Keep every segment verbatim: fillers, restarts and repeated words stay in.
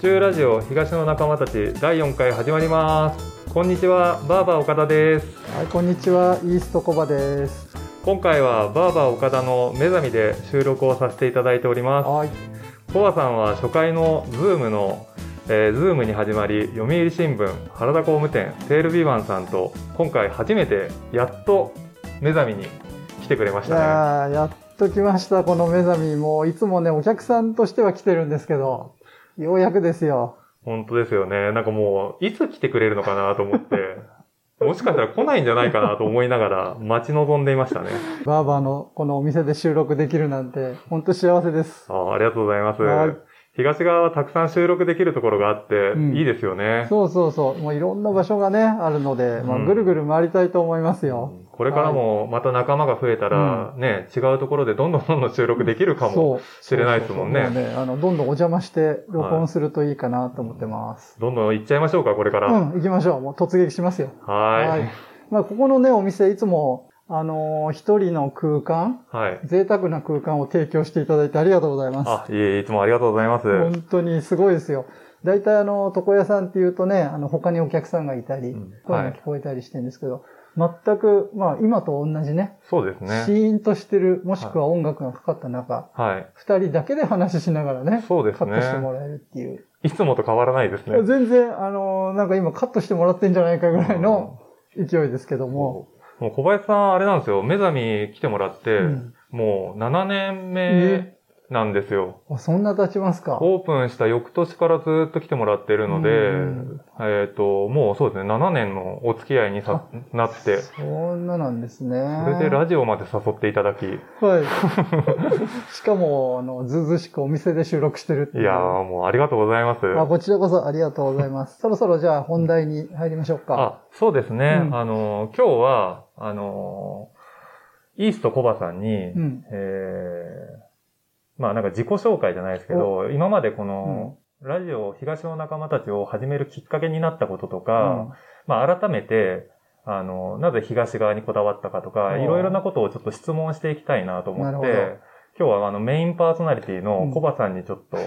中ラジオ東の仲間たちだいよんかい始まります。こんにちは、バーバー岡田です。 はい、こんにちは、イーストコバです。 今回はバーバー岡田の目覚みで収録をさせていただいております。 はい。 コバさんは初回のズームの、えー、ズームに始まり、読売新聞、原田工務店、テールビバンさんと今回初めてやっと目覚みに来てくれましたね。 いやー、やっと来ました、この目覚み。もういつもね、お客さんとしては来てるんですけど、ようやくですよ。 本当ですよね。なんかもう、いつ来てくれるのかなと思って、もしかしたら来ないんじゃないかなと思いながら待ち望んでいましたね。 バーバーのこのお店で収録できるなんて、本当幸せです。 あ、ありがとうございます。 はい。 東側はたくさん収録できるところがあって、うん、いいですよね。 そうそうそう。もういろんな場所がね、あるので、まあ、ぐるぐる回りたいと思いますよ。 うん、これからもまた仲間が増えたら、ね、うん、違うところでどんどんどんどん収録できるかもしれないですもんね。 そうそうそう。もうね、あの、どんどんお邪魔して録音するといいかなと思ってます。 はい、どんどん行っちゃいましょうか、これから。 うん、行きましょう。もう突撃しますよ。 はい。はい。 まあ、ここのね、お店いつも、あのー、一人の空間、 はい。 贅沢な空間を提供していただいてありがとうございます。 あ、いえ、いつもありがとうございます。 本当にすごいですよ。大体あの、床屋さんっていうとね、あの、他にお客さんがいたり、うん、声が聞こえたりしてるんですけど、はい、全く、まあ、今と同じね。 そうですね。 シーンとしてる、もしくは音楽がかかった中、 はい。 二人だけで話しながらね。 そうですね。 カットしてもらえるっていう。 いつもと変わらないですね。 全然、あの、なんか今カットしてもらってんじゃないかぐらいの勢いですけども。 もう小林さん、あれなんですよ。目覚み来てもらって、うん、もうななねんめなんですよ。 あ、そんな経ちますか。 オープンした翌年からずっと来てもらってるので、うんうん、えっと、もうそうですね、ななねんのお付き合いにさなって。 そんななんですね。 それでラジオまで誘っていただき。 はい。しかも、あの、ずうずうしくお店で収録してるっていう。 いやー、もうありがとうございます。 あ、こちらこそありがとうございます。そろそろじゃあ本題に入りましょうか。 あ、そうですね。うん、あの、今日は、あの、イーストコバさんに、うん、えー、まあなんか自己紹介じゃないですけど、今までこの、うん、ラジオ東の仲間たちを始めるきっかけになったこととか、うん、まあ改めて、あの、なぜ東側にこだわったかとか、いろいろなことをちょっと質問していきたいなと思って、今日はあのメインパーソナリティのコバさんにちょっと、うん、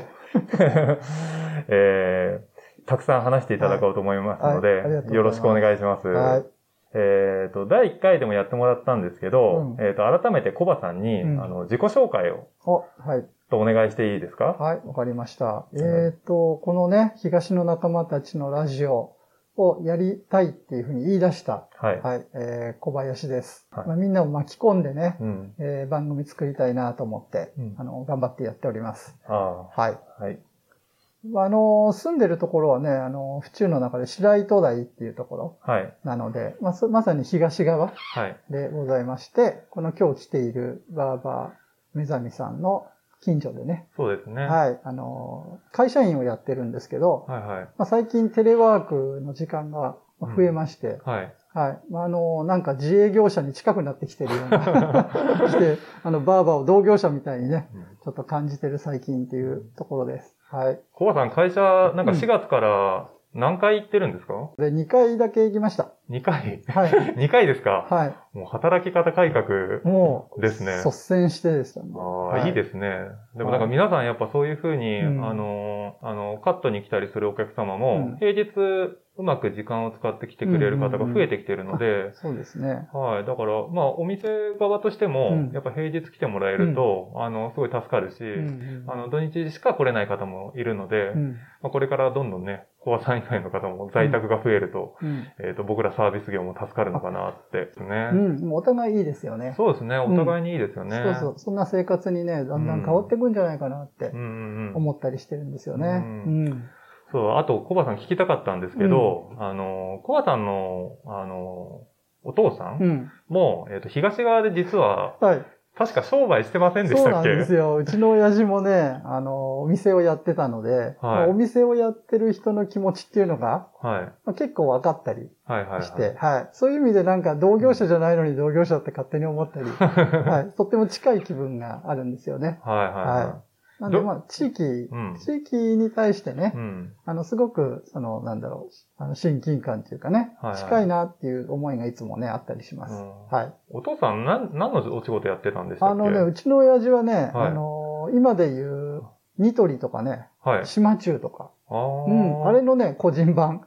えー、たくさん話していただこうと思いますので、はいはい、よろしくお願いします。はい、えっと、だいいっかいでもやってもらったんですけど、うん、えっと、改めてコバさんに、うん、あの、自己紹介を、はい。とお願いしていいですか？ はい、わかりました。うん、えっと、このね、東の仲間たちのラジオをやりたいっていうふうに言い出した、はい。はい、えー、小林です。はい、まあ、みんなを巻き込んでね、うん、えー、番組作りたいなと思って、うん、あの、頑張ってやっております。あはい。はい。あの、住んでるところはね、あの、府中の中で白糸台っていうところ。はい。なので、まあ、まさに東側でございまして、はい、この今日来ているバーバー目覚みさんの近所でね。 そうですね。 はい。あの、会社員をやってるんですけど、はいはい。まあ、最近テレワークの時間が増えまして、うん、はい。はい。まあ、あの、なんか自営業者に近くなってきてるような、して、あの、バーバーを同業者みたいにね、うん、ちょっと感じてる最近っていうところです。はい。 コバさん、会社、なんかしがつから何回行ってるんですか？ うん、で、にかいだけ行きました。 にかい？はい。にかいですか？はい。もう働き方改革ですね。 もう、率先してでしたね。 ああ、はい、いいですね。でもなんか皆さんやっぱそういうふうに、はい、あの、あの、カットに来たりするお客様も、うん、平日、うまく時間を使って来てくれる方が増えてきてるので、うんうんうん、 そうですね。 はい。だから、まあ、お店側としても、うん、やっぱ平日来てもらえると、うん、あの、すごい助かるし、うんうん、あの、土日しか来れない方もいるので、うん、まあ、これからどんどんね、コバさん以外の方も在宅が増えると、うん、えっと、僕らサービス業も助かるのかなってね。 うん、お互いいいですよね。 そうですね。お互いにいいですよね。 うん、そうそう。そんな生活にね、だんだん変わっていくんじゃないかなって思ったりしてるんですよね。うんうんうん、 そう、あと、コバさん聞きたかったんですけど、うん、あの、コバさんの、あの、お父さんも、うん、えっと、東側で実は、はい。確か商売してませんでしたっけ？ そうなんですよ。うちの親父もね、あの、お店をやってたので、はいまあ、お店をやってる人の気持ちっていうのが、はいまあ、結構分かったりして、はいはいはいはい、そういう意味でなんか同業者じゃないのに同業者って勝手に思ったり、はい、とっても近い気分があるんですよね。はいはいはい。はいなんで、まあ、地域、うん、地域に対してね、うん、あの、すごく、その、なんだろう、あの、親近感っていうかね、はいはい、近いなっていう思いがいつもね、あったりします。うん、はい。 お父さん、なん、何のお仕事やってたんでしたっけ？ あのね、うちの親父はね、はい、あの、今で言う、ニトリとかね、はい、島中とか、 ああ。 うん。あれのね、個人版。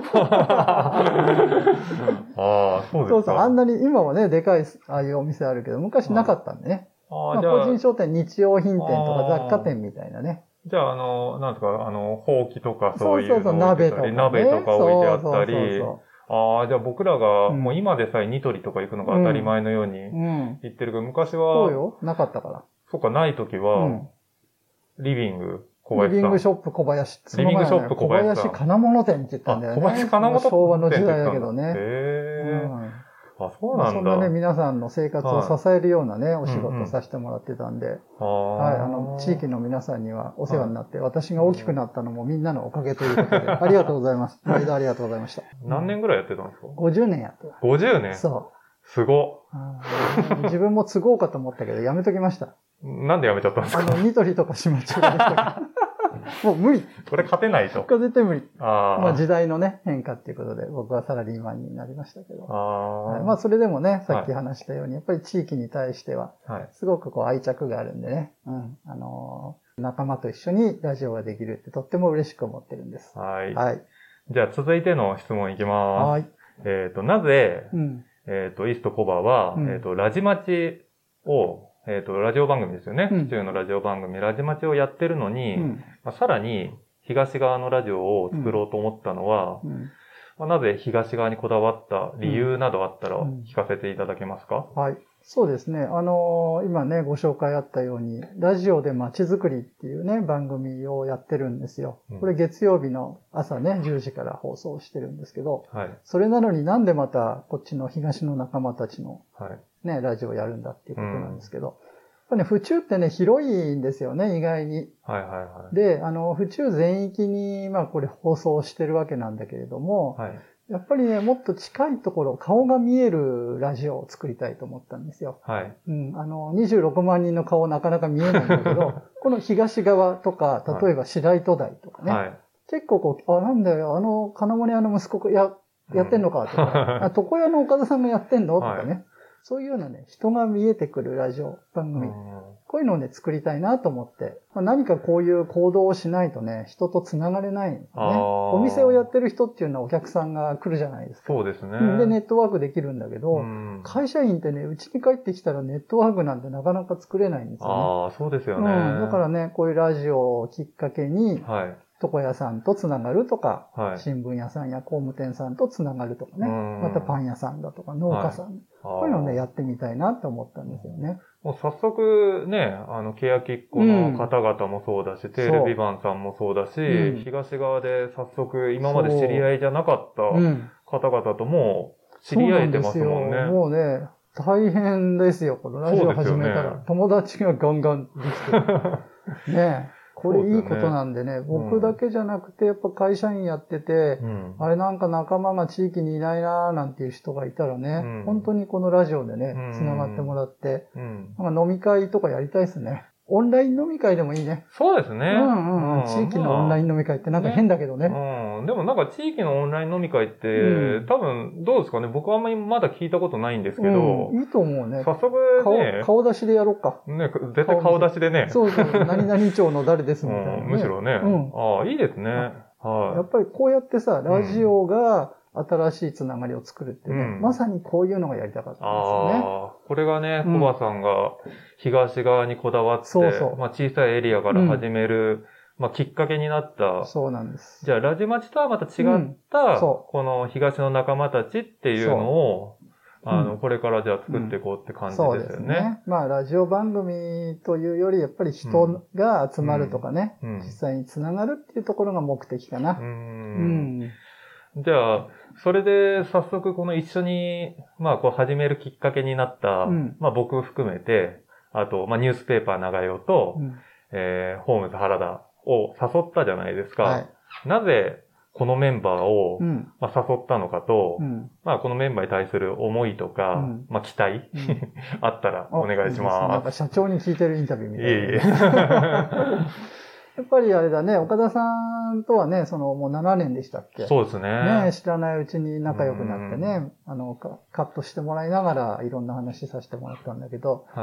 ああ、そうですか。 そうそう。あんなに、今はね、でかい、ああいうお店あるけど、昔なかったんでね。ああ、まあ、個人商店、日用品店とか雑貨店みたいなね。 じゃあ、あの、なんとか、あの、ほうきとかそういうのそうそうそう、鍋とか、ね。 鍋とか置いてあったり。 そうそうそうああ、じゃあ僕らが、もう今でさえニトリとか行くのが当たり前のように行ってるけど、昔は、 そうよ、なかったから。 そうか、ない時は、リビング小林さん。 リビングショップ小林。 リビングショップ小林さん。 小林金物店って言ったんだよね。 小林金物店。 昭和の時代だけどね。へえ。あ、そうなんだ。 そんなね、皆さんの生活を支えるようなね、お仕事をさせてもらってたんで。はい、あの、地域の皆さんにはお世話になって、私が大きくなったのもみんなのおかげということで、ありがとうございます。毎度ありがとうございました。 何年ぐらいやってたんですか ? ごじゅう 年やってた。 ごじゅうねんそう。 すご。 自分も都合かと思ったけど、やめときました。 なんでやめちゃったんですか？ あの、ニトリとかしまっちゃったから。もう無理。 これ勝てないと。 これ絶対無理。 あまあ時代のね、変化っていうことで、僕はサラリーマンになりましたけど。 あはい、まあそれでもね、さっき話したように、はい、やっぱり地域に対しては、すごくこう愛着があるんでね、うん。あのー、仲間と一緒にラジオができるってとっても嬉しく思ってるんです。 はい。 はい。 じゃあ続いての質問いきます。はい。えっと、なぜ、うん、えっと、イーストコバは、うん、えっと、ラジマチを、えっと、ラジオ番組ですよね。府中、うん、のラジオ番組、ラジマチをやってるのに、うんまあ、さらに東側のラジオを作ろうと思ったのは、うんまあ、なぜ東側にこだわった理由などあったら聞かせていただけますか？ うん、はい。そうですね。あのー、今ね、ご紹介あったように、ラジオで街づくりっていうね、番組をやってるんですよ。これ月曜日の朝ね、じゅうじから放送してるんですけど、はい、それなのになんでまたこっちの東の仲間たちのね、はい、ラジオをやるんだっていうことなんですけど、うん、やっぱね、府中ってね、広いんですよね、意外に。 はいはいはい。 で、あの、府中全域に、まあこれ放送してるわけなんだけれども、はいやっぱりね、もっと近いところ、顔が見えるラジオを作りたいと思ったんですよ。はい。うん。あの、にじゅうろくまんにんの顔なかなか見えないんだけど、この東側とか、例えば白糸台とかね。はい。結構こう、あ、なんだよ、あの、金物屋の息子や、やってんのかとか、うん、あ、床屋の岡田さんがやってんのとかね。はい、そういうようなね、人が見えてくるラジオ番組。うんこういうのをね、作りたいなと思って。まあ、何かこういう行動をしないとね、人と繋がれないんですね。お店をやってる人っていうのはお客さんが来るじゃないですか。 そうですね。 で、ネットワークできるんだけど、うん、会社員ってね、うちに帰ってきたらネットワークなんてなかなか作れないんですよね。 ああ、そうですよね。 うん。だからね、こういうラジオをきっかけに、はい。床屋さんとつながるとか、はい、新聞屋さんや工務店さんとつながるとかね、またパン屋さんだとか農家さん、はい、こういうのをね、やってみたいなと思ったんですよね。 もう早速ね、あの、欅っ子の方々もそうだし、うん、テールビバンさんもそうだし、うん、東側で早速今まで知り合いじゃなかった方々とも知り合えてますもんね。 うん、もうね、大変ですよ、このラジオ始めたら。ね、友達がガンガンできてる。ねえ。これいいことなんでね、僕だけじゃなくて、やっぱ会社員やってて、うん、あれなんか仲間が地域にいないなーなんていう人がいたらね、うん、本当にこのラジオでね、繋がってもらって、うん、なんか飲み会とかやりたいですね。オンライン飲み会でもいいね。 そうですね。 うんうん。地域のオンライン飲み会ってなんか変だけどね。 ねうん。でもなんか地域のオンライン飲み会って、うん、多分どうですかね。僕はあんまりまだ聞いたことないんですけど。 うん、いいと思うね。 早速ね顔。顔出しでやろうか。 ね、絶対顔出しでね。 そうそう。何々町の誰ですみたいな、ねうん。むしろね。うん。ああ、いいですね。はい。 やっぱりこうやってさ、ラジオが、新しいつながりを作るってね、うん、まさにこういうのがやりたかったんですよね。ああ、これがね、コバさんが東側にこだわって、そうそうまあ、小さいエリアから始める、うんまあ、きっかけになった。 そうなんです。 じゃあ、ラジマチとはまた違った、うん、この東の仲間たちっていうのを、あの、これからじゃあ作っていこうって感じですよね。うん、そうですね。 まあ、ラジオ番組というより、やっぱり人が集まるとかね、うん、実際につながるっていうところが目的かな。うんうんじゃあ、それで早速この一緒に、まあこう始めるきっかけになった、うん、まあ僕含めて、あと、まあニュースペーパー長代と、うん、えー、ホームズ原田を誘ったじゃないですか。はい、なぜこのメンバーを、うん、まあ、誘ったのかと、うん、まあこのメンバーに対する思いとか、うん、まあ期待、うん、あったらお願いします。 なんか社長に聞いてるインタビューみたいな。 いえいえ。 やっぱりあれだね、岡田さんとはね、そのもうななねんでしたっけ？ そうですね。 ね知らないうちに仲良くなってね、あの、カットしてもらいながらいろんな話させてもらったんだけど、はい、やっ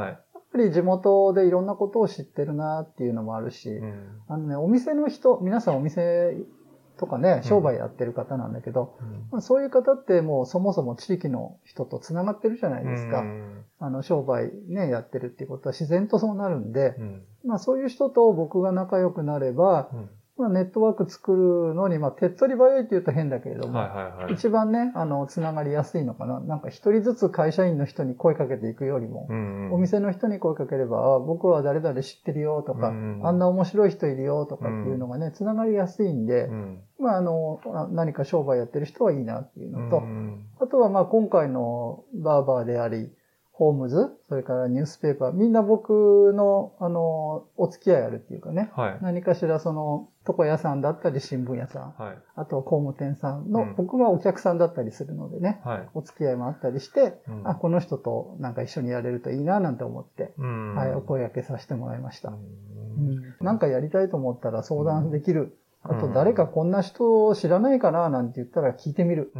ぱり地元でいろんなことを知ってるなっていうのもあるし、うん、あのね、お店の人、皆さんお店とかね、商売やってる方なんだけど、うんまあ、そういう方ってもうそもそも地域の人と繋がってるじゃないですか。うん、あの、商売ね、やってるっていうことは自然とそうなるんで、うん、まあそういう人と僕が仲良くなれば、うんまあ、ネットワーク作るのに、まあ、手っ取り早いって言うと変だけれども、はいはいはい、一番ね、あの、つながりやすいのかな。なんか一人ずつ会社員の人に声かけていくよりも、うんうん、お店の人に声かければ、あ僕は誰々知ってるよとか、うんうん、あんな面白い人いるよとかっていうのがね、つながりやすいんで、うん、まあ、あの、何か商売やってる人はいいなっていうのと、うんうん、あとはまあ、今回のバーバーであり、ホームズ、それからニュースペーパー、みんな僕の、あの、お付き合いあるっていうかね、はい、何かしらその、床屋さんだったり新聞屋さん、はい、あとは工務店さんの、うん、僕はお客さんだったりするのでね、はい、お付き合いもあったりして、うん、あ、この人となんか一緒にやれるといいななんて思って、うん、はい、お声掛けさせてもらいました。うんうん、なんかやりたいと思ったら相談できる。あと誰かこんな人知らないかななんて言ったら聞いてみる。うん、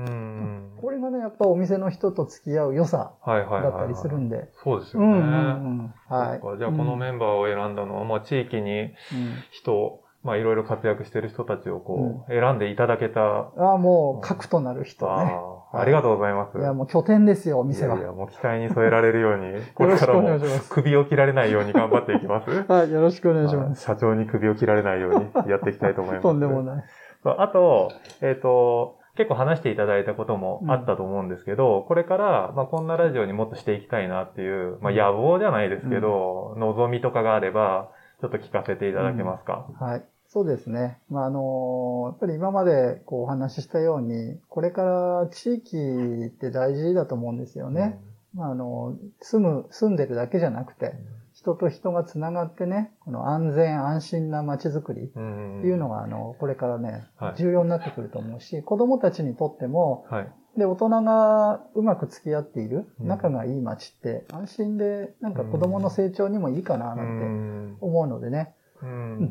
これがね、やっぱお店の人と付き合う良さだったりするんで。 そうですよね。うんうんうん、はい。じゃあこのメンバーを選んだのは、まあ地域に人、うんまあいろいろ活躍してる人たちをこう、選んでいただけた。 ああ、もう核となる人ね。 あありがとうございます。 いや、もう拠点ですよ、お店は。 いやいや、もう期待に添えられるように、これからも首を切られないように頑張っていきます。 はい、よろしくお願いします。 社長に首を切られないようにやっていきたいと思います。 とんでもない。 あと、えっと、結構話していただいたこともあったと思うんですけど、うん、これから、まあ、こんなラジオにもっとしていきたいなっていう、まあ、野望じゃないですけど、うん、望みとかがあれば、ちょっと聞かせていただけますか。 うん、はい。そうですね。まあ、あの、やっぱり今までこうお話ししたように、これから地域って大事だと思うんですよね。うん、まあ、あの、住む、住んでるだけじゃなくて、人と人がつながってね、この安全安心な街づくりっていうのが、あの、これからね、はい、重要になってくると思うし、子供たちにとっても、はい、で、大人がうまく付き合っている、仲がいい街って、安心で、なんか子供の成長にもいいかな、なんて思うのでね、うん、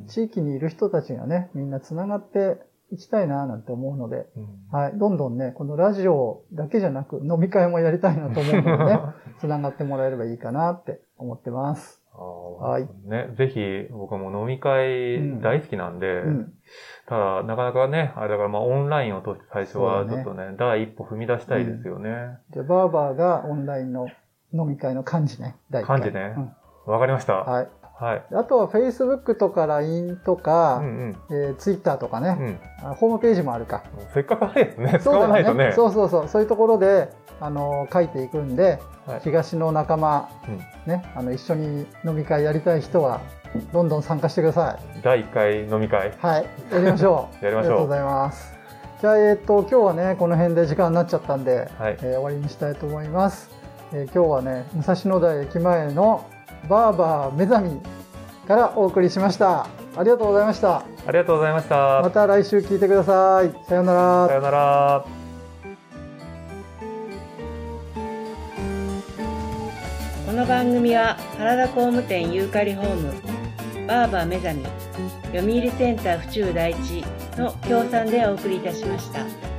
地域にいる人たちがね、みんなつながっていきたいな、なんて思うので、うん、はい、どんどんね、このラジオだけじゃなく、飲み会もやりたいなと思うのでね、つながってもらえればいいかなって思ってます。 はい。ね、ぜひ、僕も飲み会大好きなんで、うんうん、ただ、なかなかね、あれだからまあオンラインを通して最初はちょっとね、ね第一歩踏み出したいですよね。うん、 じゃあ、バーバーがオンラインの飲み会の幹事ね、 第一回。幹事ね。わ、うん、かりました。 はい。はい。あとは Facebook とか ライン とか、うんうんえー、Twitter とかね、うん、ホームページもあるか。 せっかくあれですね。使わないとね。 そうそうそう。そういうところで、あの、書いていくんで、はい、東の仲間、うん、ね、あの、一緒に飲み会やりたい人は、どんどん参加してください。だいいっかい飲み会。 はい。やりましょう。やりましょう。ありがとうございます。じゃあ、えっと、今日はね、この辺で時間になっちゃったんで、はいえー、終わりにしたいと思います。えー、今日はね、武蔵野台駅前のバーバー目覚みからお送りしました。ありがとうございました。 ありがとうございました。 また来週聞いてください。さようなら。 さようなら。 この番組は原田工務店ユーカリホーム、バーバー目覚み、読売センター府中第一の協賛でお送りいたしました。